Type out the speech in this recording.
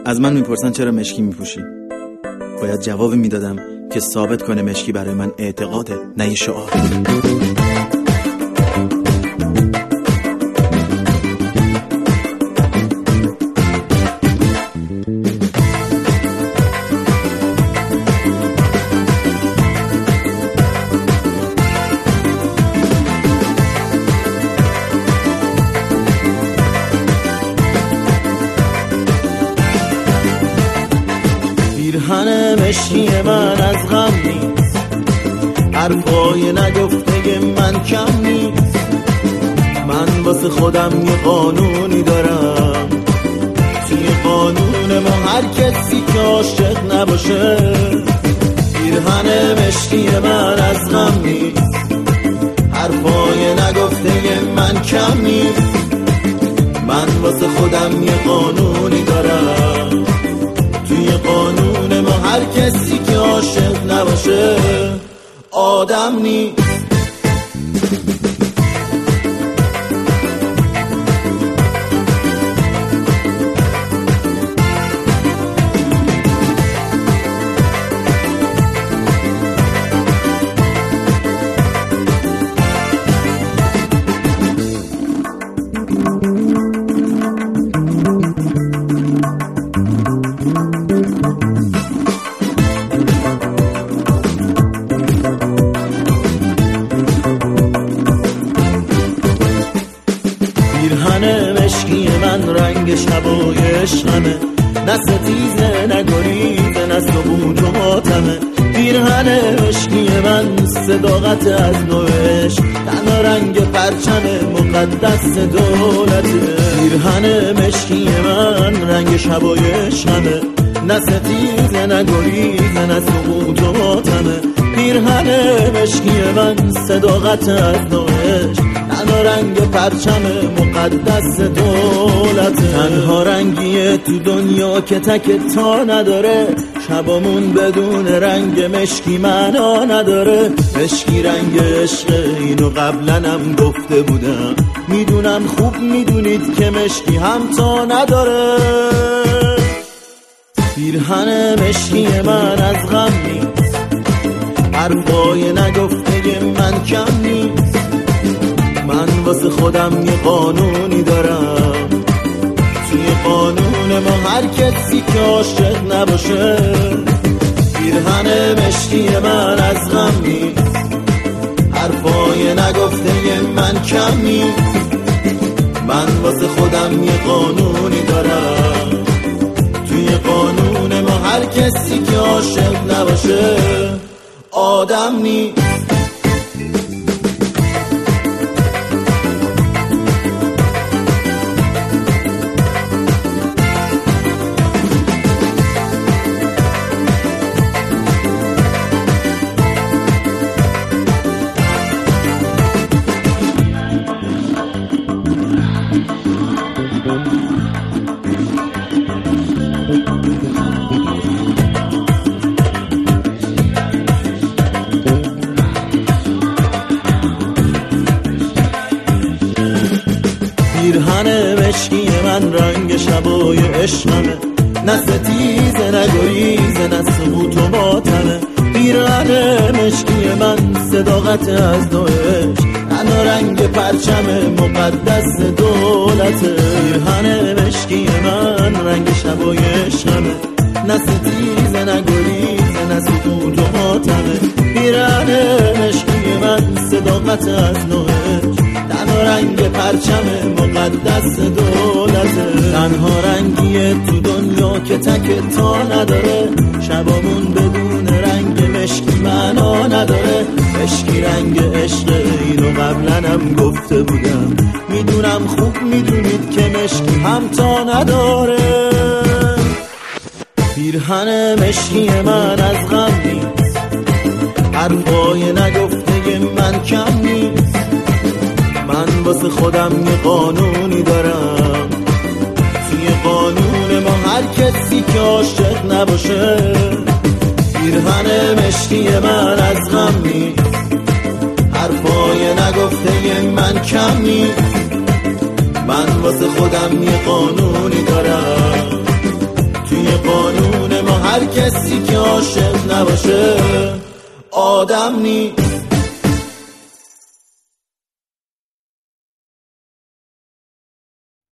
از من میپرسن چرا مشکی میپوشی. باید جواب میدادم که ثابت کنه مشکی برای من اعتقاده، نه شعار. پیرهن مشکی من از غم نیست، حرفای نگفته من کم نیست. من واسه خودم یه قانونی دارم، توی قانون ما هر کسی که عاشق نباشه. پیرهن مشکی من از غم نیست، حرفای نگفته من کم نیست. من واسه خودم یه قانونی دارم، توی قانون ما هر کسی که عاشق نباشه آدم نیست. پیرهن مشکی من رنگ شبای عشقمه، نه ستیزه نه گریزه نه ثبوت و ماتمه. پیرهن مشکی من صداقت از نوع عشق، تنها رنگ پرچم مقدس دولته. پیرهن مشکی من رنگ شبای عشقمه، نه ستیزه نه گریزه نه ثبوت و ماتمه. پیرهن مشکی من صداقت از نوع عشق، تنها رنگ پرچم مقدس دولت. تنها رنگیه تو دنیا که تک تا نداره، شبامون بدون رنگ مشکی معنا نداره. مشکی رنگ عشق، اینو قبلنم گفته بودم، میدونم خوب میدونید که مشکی هم تا نداره. پیرهن مشکی من از غم نیست، حرفای نگفته من کم نیست. من واسه خودم یه قانونی دارم، توی قانون ما هر کسی که عاشق نباشه. پیرهن مشکی من از غم نیست، حرفای نگفته من کم نیست. من واسه خودم یه قانونی دارم، توی قانون ما هر کسی که عاشق نباشه آدم نیست. پیرهن مشکی من رنگ شبای عشقمه، نه ستیزه نه گریزه نه ثبوت و ماتمه. پیرهن مشکی من صداقت از نوع عشق، تنها رنگ پرچم مقدس دولته. پیرهن مشکی من رنگ شبای عشقمه، نه ستیزه نه گریزه نه ثبوت و ماتمه. پیرهن مشکی من صداقت از نوع عشق، تنها رنگ پرچم مقدس دولته. تنها رنگیه تو دنیا که تک تا نداره، شبامون بدون رنگ مشکی معنا نداره. مشکی رنگ عشق، اینو قبلنم گفته بودم، میدونم خوب میدونید که مشکی هم تا نداره. پیرهن مشکی من از غم نیست، حرفای نگفته من کم نیست. من واسه خودم یه قانونی دارم، توی قانون ما هر کسی که عاشق نباشه. پیرهن مشکی من از غم نیست، حرفای نگفته من کم نیست. من واسه خودم یه قانونی دارم، توی قانون ما هر کسی که عاشق نباشه آدم نیست.